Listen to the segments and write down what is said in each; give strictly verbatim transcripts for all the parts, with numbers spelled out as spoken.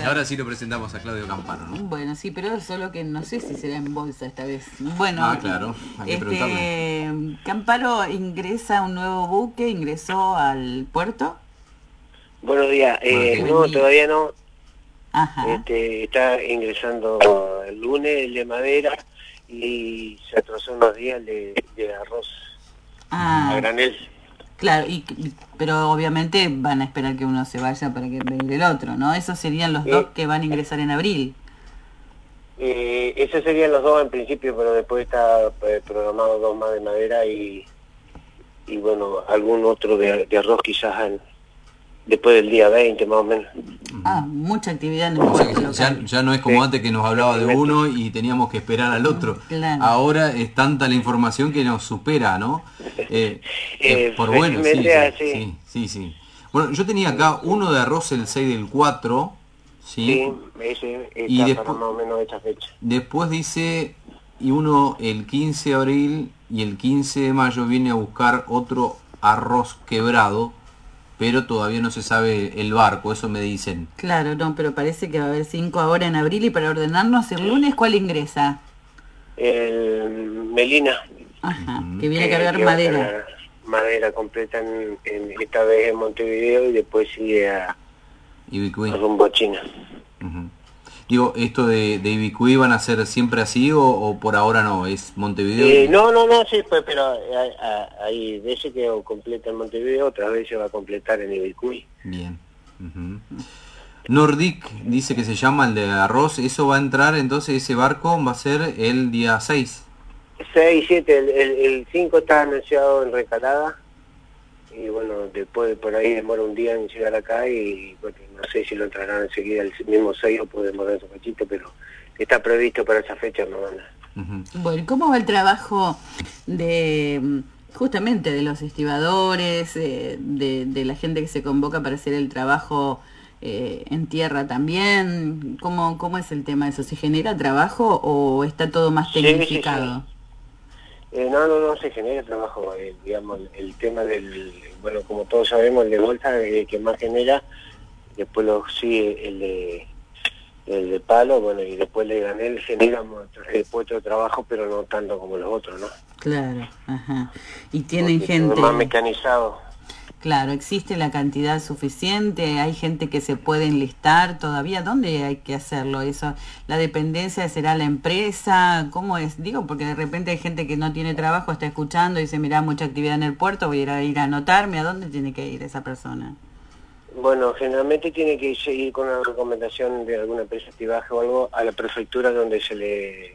Claro. Ahora sí lo presentamos a Claudio Camparo, ¿no? Bueno, sí, pero solo que no sé si será en bolsa esta vez. Bueno, ah, claro, hay que este, preguntarle. Camparo ingresa a un nuevo buque, ingresó al puerto. Buenos días, eh, Buenos no, días. todavía no. Ajá. Este, está ingresando el lunes el de madera y se atrasó unos días el de, de arroz ah, a granel. Claro, y, pero obviamente van a esperar que uno se vaya para que venga el otro, ¿no? Esos serían los Eh, dos que van a ingresar en abril. Eh, esos serían los dos en principio, pero después está eh, programado dos más de madera y, y bueno, algún otro de, de arroz quizás en, después del día veinte más o menos. Ah, mucha actividad en el o sea puerto que ya, ya no es como sí. antes que nos hablaba de uno y teníamos que esperar al otro. Claro. Ahora es tanta la información que nos supera, ¿no? Eh, eh, por bueno, sí sí, sí, sí, sí. Bueno, yo tenía acá uno de arroz el seis del cuatro, ¿sí? Sí, ese está y después, para más o menos esta fecha. Después dice, y uno el quince de abril y el quince de mayo viene a buscar otro arroz quebrado, pero todavía no se sabe el barco, eso me dicen. Claro, no, pero parece que va a haber cinco ahora en abril y para ordenarnos el lunes, ¿cuál ingresa? El Melina. Ajá, que viene que, a cargar que madera. A cargar madera completa en, en, esta vez en Montevideo y después sigue a, a rumbo a China. Uh-huh. Digo, ¿esto de, de Ibicuí van a ser siempre así o, o por ahora no? ¿Es Montevideo? Eh, no, no, no, sí, pues, pero hay, hay veces que completa en Montevideo, otras veces va a completar en Ibicuí. Bien. Uh-huh. Nordic dice que se llama el de arroz, ¿eso va a entrar entonces, ese barco va a ser el día seis? seis, siete, el cinco está anunciado en Recalada y bueno, después por ahí demora un día en llegar acá y bueno, no sé si lo entrarán enseguida el mismo seis o puede demorar un poquito, pero está previsto para esa fecha, no van a... Uh-huh. Bueno, ¿cómo va el trabajo de justamente de los estibadores, eh, de, de la gente que se convoca para hacer el trabajo eh, en tierra también? ¿Cómo, ¿Cómo es el tema de eso? ¿Se genera trabajo o está todo más tecnificado? Sí, sí, sí. Eh, no, no, no se genera trabajo, eh, digamos, el, el tema del, bueno, como todos sabemos, el de bolsa es el que más genera, después lo sigue el de, el de palo, bueno, y después el de granel genera puesto de trabajo, pero no tanto como los otros, ¿no? Claro, ajá. Y tienen porque gente... todo más mecanizado. Claro, ¿existe la cantidad suficiente? ¿Hay gente que se puede enlistar todavía? ¿Dónde hay que hacerlo eso? ¿La dependencia será la empresa? ¿Cómo es? Digo, porque de repente hay gente que no tiene trabajo, está escuchando y dice, mirá, mucha actividad en el puerto, voy a ir a, ir a anotarme. ¿A dónde tiene que ir esa persona? Bueno, generalmente tiene que seguir con una recomendación de alguna empresa de estibaje o algo a la prefectura donde se le...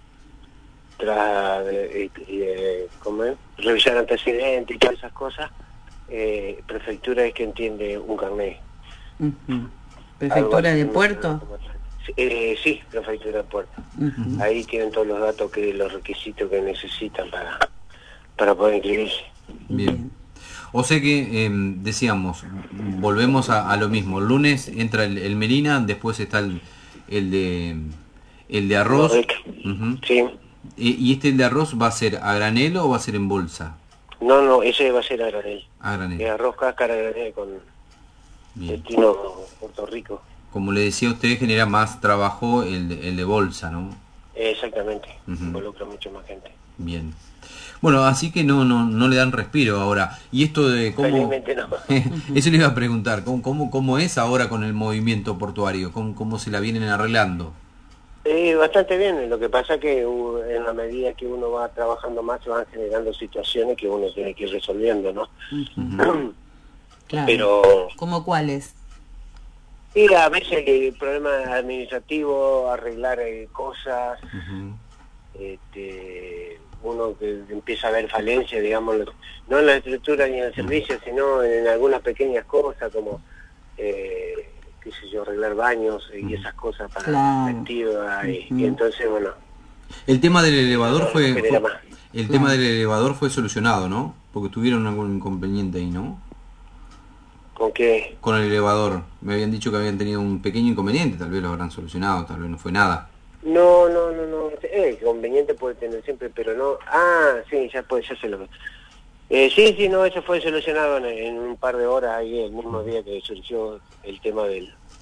tras de, de, de, ¿cómo es? Revisar antecedentes y todas esas cosas. Eh, prefectura es que entiende un carnet. Uh-huh. ¿Prefectura de puerto? Eh, sí, prefectura de puerto. Uh-huh. Ahí tienen todos los datos, que los requisitos que necesitan para, para poder inscribirse. Bien. O sea que, eh, decíamos, volvemos a, a lo mismo. El lunes entra el, el Melina, después está el, el de el de arroz. Uh-huh. Sí. ¿Y, ¿Y este el de arroz va a ser a granel o va a ser en bolsa? No, no, ese va a ser a granel. A granel. Es arroz cáscara de granel con destino Puerto Rico. Como le decía a usted, genera más trabajo el de, el de bolsa, ¿no? Exactamente, uh-huh. Involucra mucho más gente. Bien. Bueno, así que no no no le dan respiro ahora. Y esto de cómo... Felizmente no. Eso le iba a preguntar, ¿cómo, cómo, cómo es ahora con el movimiento portuario? ¿Cómo, cómo se la vienen arreglando? Eh, bastante bien, lo que pasa que uh, en la medida que uno va trabajando más se van generando situaciones que uno tiene que ir resolviendo, ¿no? Uh-huh. Claro. Pero... ¿Cómo cuáles? Y a veces el problema administrativo, arreglar eh, cosas, uh-huh. este, uno que empieza a ver falencias, digamos, no en la estructura ni en el servicio, uh-huh. sino en algunas pequeñas cosas como... Eh, qué sé yo, arreglar baños y esas cosas para claro. la activa y, uh-huh. y entonces, bueno... El tema del elevador fue... fue el claro. tema del elevador fue solucionado, ¿no? Porque tuvieron algún inconveniente ahí, ¿no? ¿Con qué? Con el elevador. Me habían dicho que habían tenido un pequeño inconveniente, tal vez lo habrán solucionado, tal vez no fue nada. No, no, no, no. Eh, inconveniente puede tener siempre, pero no... Ah, sí, ya puede, ya se lo... Eh, sí, sí, no, eso fue solucionado en, en un par de horas ahí, el mismo día que surgió el tema del,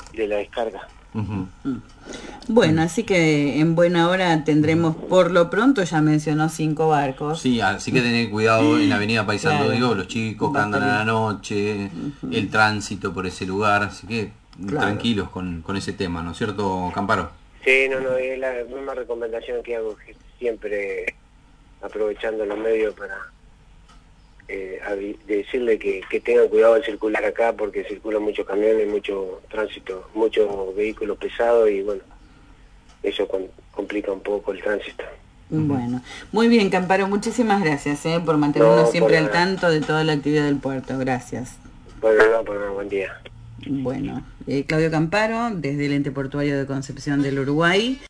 de la descarga. Uh-huh. Bueno, así que en buena hora tendremos, por lo pronto ya mencionó cinco barcos. Sí, así que tener cuidado en la avenida Paysandú, Claro. digo, los chicos que andan a la noche, uh-huh. el tránsito por ese lugar, así que claro. tranquilos con, con ese tema, ¿no es cierto, Camparo? Sí, no, no, es la misma recomendación que hago, siempre aprovechando los medios para eh, decirle que, que tengan cuidado al circular acá, porque circulan muchos camiones, mucho tránsito, muchos vehículos pesados y bueno, eso con, complica un poco el tránsito. Bueno, muy bien, Camparo, muchísimas gracias eh, por mantenernos no, siempre por al tanto de toda la actividad del puerto. Gracias. Bueno, no, por un buen día. Bueno, eh, Claudio Camparo, desde el Ente Portuario de Concepción del Uruguay.